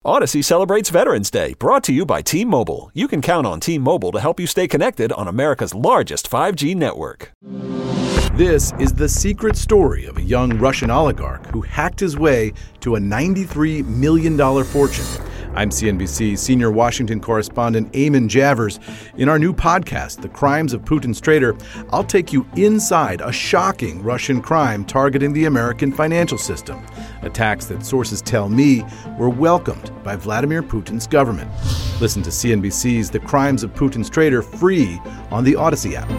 Odyssey celebrates Veterans Day, brought to you by T-Mobile. You can count on T-Mobile to help you stay connected on America's largest 5G network. This is the secret story of a young Russian oligarch who hacked his way to a $93 million fortune. I'm CNBC senior Washington correspondent Eamon Javers. In our new podcast, The Crimes of Putin's Traitor, I'll take you inside a shocking Russian crime targeting the American financial system. Attacks that sources tell me were welcomed by Vladimir Putin's government. Listen to CNBC's The Crimes of Putin's Traitor free on the Odyssey app.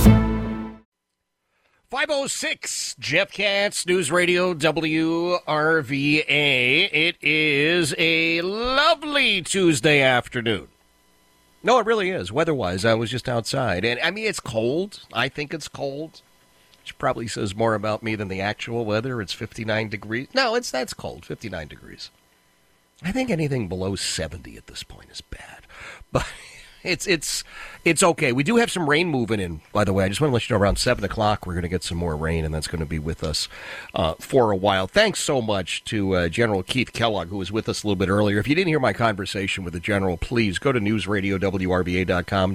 5:06, Jeff Katz, News Radio WRVA. It is a lovely Tuesday afternoon. No, it really is. Weather-wise, I was just outside. And, I mean, it's cold. I think it's cold. Which probably says more about me than the actual weather. It's 59 degrees. No, that's cold, 59 degrees. I think anything below 70 at this point is bad. But it's okay. We do have some rain moving in, by the way. I just want to let you know around 7 o'clock we're going to get some more rain, and that's going to be with us for a while. Thanks so much to General Keith Kellogg, who was with us a little bit earlier. If you didn't hear my conversation with the General, please go to newsradiowrva.com,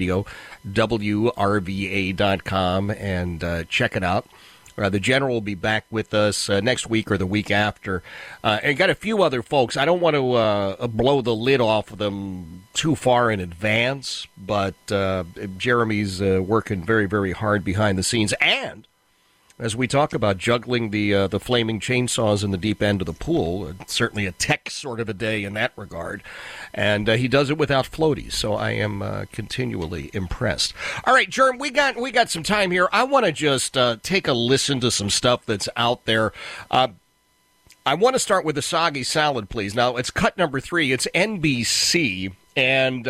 newsradiowrva.com, and check it out. The General will be back with us next week or the week after. And got a few other folks. I don't want to blow the lid off of them too far in advance, but Jeremy's working very, very hard behind the scenes. And as we talk about juggling the flaming chainsaws in the deep end of the pool, certainly a tech sort of a day in that regard. And he does it without floaties, so I am continually impressed. All right, Jerm, we got some time here. I want to just take a listen to some stuff that's out there. I want to start with the soggy salad, please. Now, it's cut number 3. It's NBC, and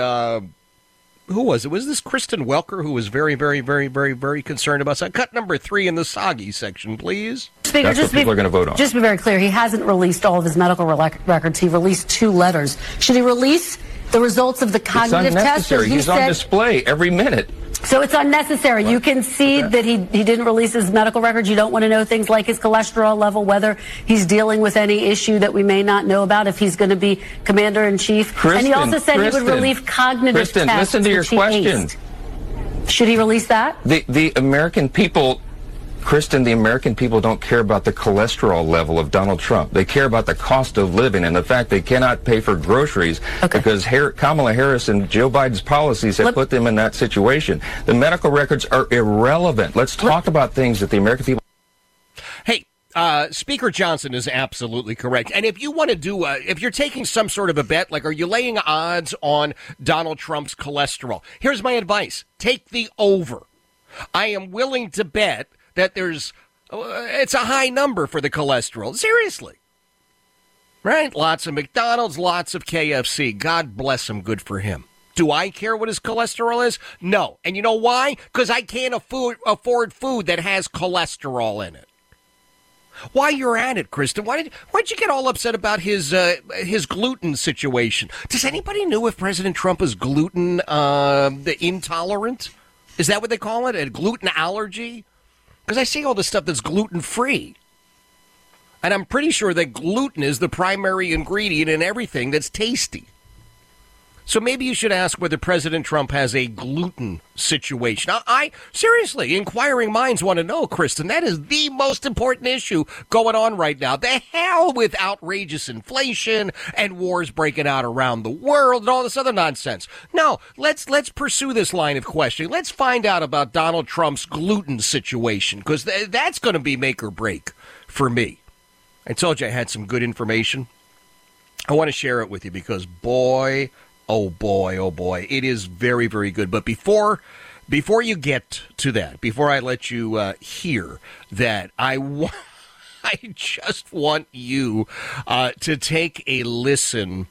who was it? Was this Kristen Welker, who was very, very, very, very, very concerned about that? Cut number 3 in the soggy section, please. Speaker, that's what people are going to vote on. Just to be very clear, he hasn't released all of his medical records. He released 2 letters. Should he release the results of the cognitive test? It's unnecessary. He's on display every minute. So it's unnecessary. Right. You can see that he didn't release his medical records. You don't want to know things like his cholesterol level, whether he's dealing with any issue that we may not know about, if he's going to be commander-in-chief. And he also said he would release cognitive tests. Listen to your question. Should he release that? The American people... Kristen, the American people don't care about the cholesterol level of Donald Trump. They care about the cost of living and the fact they cannot pay for groceries because Kamala Harris and Joe Biden's policies have put them in that situation. The medical records are irrelevant. Let's talk about things that the American people... Hey, Speaker Johnson is absolutely correct. And if you want to do if you're taking some sort of a bet, like are you laying odds on Donald Trump's cholesterol? Here's my advice. Take the over. I am willing to bet that it's a high number for the cholesterol. Seriously. Right? Lots of McDonald's, lots of KFC. God bless him. Good for him. Do I care what his cholesterol is? No. And you know why? Because I can't afford food that has cholesterol in it. While you're at it, Kristen, why'd you get all upset about his gluten situation? Does anybody know if President Trump is gluten intolerant? Is that what they call it? A gluten allergy? Because I see all this stuff that's gluten-free. And I'm pretty sure that gluten is the primary ingredient in everything that's tasty. So maybe you should ask whether President Trump has a gluten situation. Seriously, inquiring minds want to know, Kristen. That is the most important issue going on right now. The hell with outrageous inflation and wars breaking out around the world and all this other nonsense. No, let's pursue this line of questioning. Let's find out about Donald Trump's gluten situation, because that's going to be make or break for me. I told you I had some good information. I want to share it with you because, boy, oh boy, it is very, very good. But before you get to that, before I let you hear that, I just want you to take a listen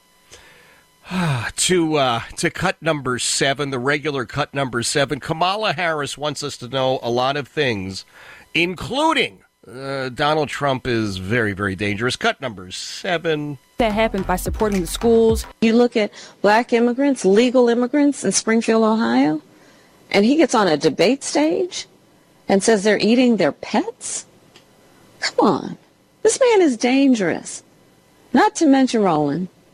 to cut number 7, the regular cut number 7. Kamala Harris wants us to know a lot of things, including Donald Trump is very, very dangerous. Cut number 7. That happened by supporting the schools. You look at black immigrants, legal immigrants in Springfield, Ohio, and he gets on a debate stage and says they're eating their pets? Come on. This man is dangerous. Not to mention, Roland,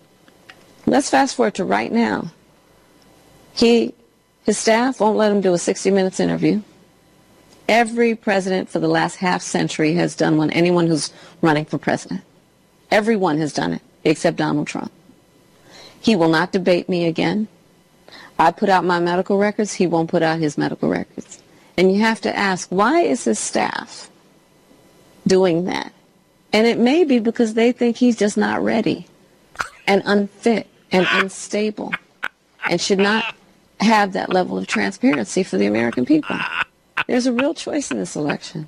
Let's fast forward to right now. His staff won't let him do a 60 Minutes interview. Every president for the last half century has done one, anyone who's running for president. Everyone has done it, except Donald Trump. He will not debate me again. I put out my medical records. He won't put out his medical records. And you have to ask, why is his staff doing that? And it may be because they think he's just not ready and unfit and unstable and should not have that level of transparency for the American people. There's a real choice in this election.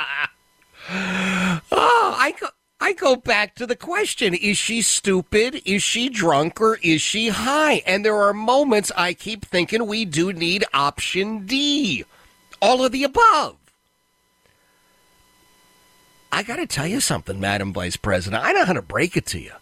I go back to the question, is she stupid, is she drunk, or is she high? And there are moments I keep thinking we do need option D. All of the above. I got to tell you something, Madam Vice President. I know how to break it to you.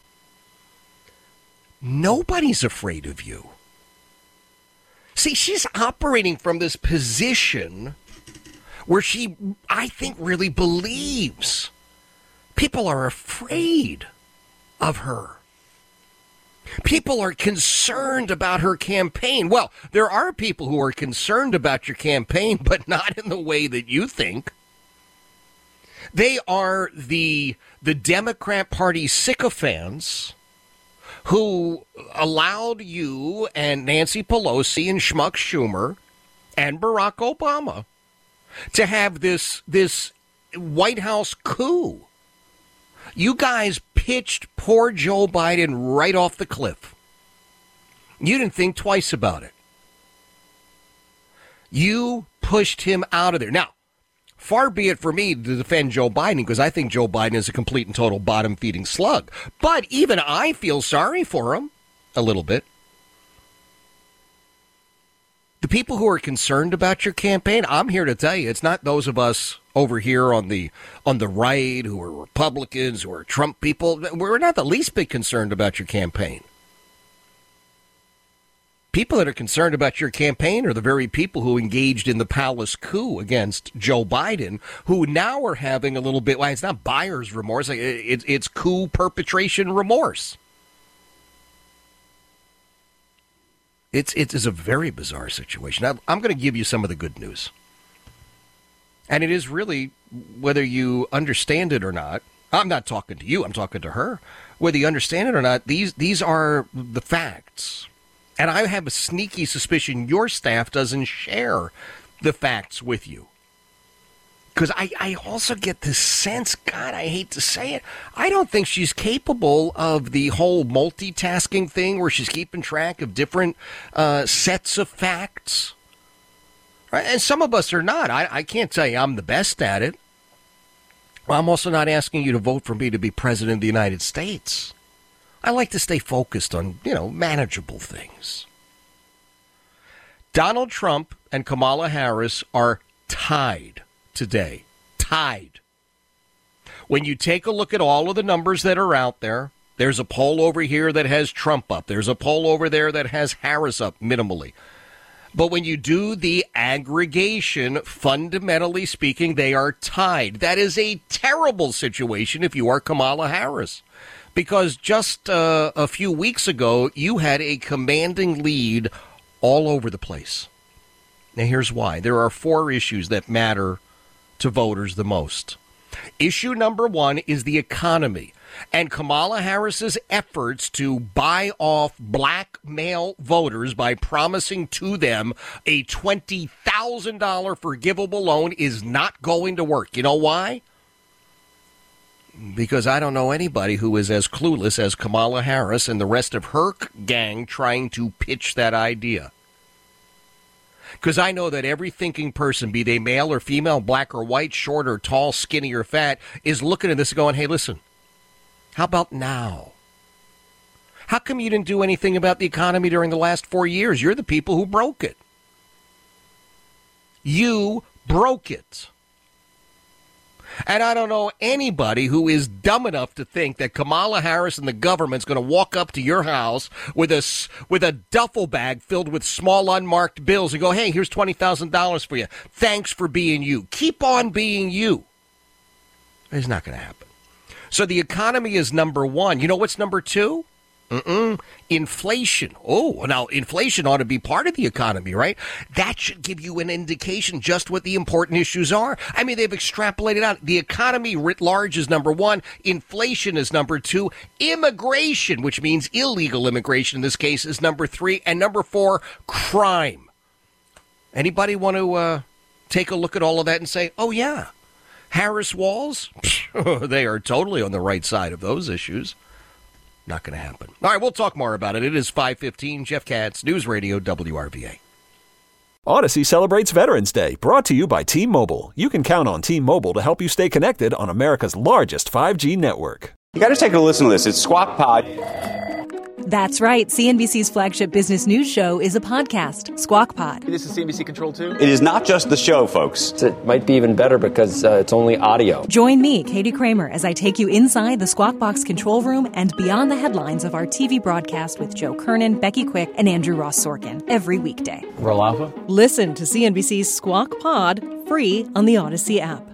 Nobody's afraid of you. See, she's operating from this position where she, I think, really believes people are afraid of her. People are concerned about her campaign. Well, there are people who are concerned about your campaign, but not in the way that you think. They are the Democrat Party sycophants who allowed you and Nancy Pelosi and Schmuck Schumer and Barack Obama to have this White House coup. You guys pitched poor Joe Biden right off the cliff. You didn't think twice about it. You pushed him out of there. Now, far be it for me to defend Joe Biden, because I think Joe Biden is a complete and total bottom-feeding slug. But even I feel sorry for him a little bit. The people who are concerned about your campaign, I'm here to tell you, it's not those of us over here on the right who are Republicans, who are Trump people. We're not the least bit concerned about your campaign. People that are concerned about your campaign are the very people who engaged in the palace coup against Joe Biden, who now are having a little bit, well, it's not buyer's remorse, it's coup perpetration remorse. It is a very bizarre situation. I'm going to give you some of the good news. And it is really, whether you understand it or not, I'm not talking to you, I'm talking to her. Whether you understand it or not, these are the facts. And I have a sneaky suspicion your staff doesn't share the facts with you. Because I also get this sense, God, I hate to say it, I don't think she's capable of the whole multitasking thing where she's keeping track of different sets of facts. Right? And some of us are not. I can't tell you I'm the best at it. Well, I'm also not asking you to vote for me to be president of the United States. I like to stay focused on, manageable things. Donald Trump and Kamala Harris are tied today. Tied. When you take a look at all of the numbers that are out there, there's a poll over here that has Trump up. There's a poll over there that has Harris up minimally. But when you do the aggregation, fundamentally speaking, they are tied. That is a terrible situation if you are Kamala Harris. Because just a few weeks ago, you had a commanding lead all over the place. Now, here's why. There are 4 issues that matter to voters the most. Issue number 1 is the economy. And Kamala Harris's efforts to buy off black male voters by promising to them a $20,000 forgivable loan is not going to work. You know why? Because I don't know anybody who is as clueless as Kamala Harris and the rest of her gang trying to pitch that idea. Because I know that every thinking person, be they male or female, black or white, short or tall, skinny or fat, is looking at this and going, hey, listen, how about now? How come you didn't do anything about the economy during the last 4 years? You're the people who broke it. You broke it. And I don't know anybody who is dumb enough to think that Kamala Harris and the government's going to walk up to your house with a duffel bag filled with small unmarked bills and go, hey, here's $20,000 for you. Thanks for being you. Keep on being you. It's not going to happen. So the economy is number 1. You know what's number 2? Inflation. Oh, now inflation ought to be part of the economy, right? That should give you an indication just what the important issues are. I mean, they've extrapolated out. The economy writ large is number one. Inflation is number two. Immigration, which means illegal immigration in this case, is number three. And number four, crime. Anybody want to take a look at all of that and say, oh, yeah, Harris Walls, they are totally on the right side of those issues. Not going to happen. All right, we'll talk more about it. It is 5:15. Jeff Katz, News Radio WRVA. Odyssey celebrates Veterans Day, brought to you by T-Mobile. You can count on T-Mobile to help you stay connected on America's largest 5G network. You got to take a listen to this. It's Squawk Pod. That's right. CNBC's flagship business news show is a podcast, Squawk Pod. This is CNBC Control 2? It is not just the show, folks. It might be even better because it's only audio. Join me, Katie Kramer, as I take you inside the Squawk Box control room and beyond the headlines of our TV broadcast with Joe Kernan, Becky Quick, and Andrew Ross Sorkin every weekday. Roll Alpha? Listen to CNBC's Squawk Pod free on the Odyssey app.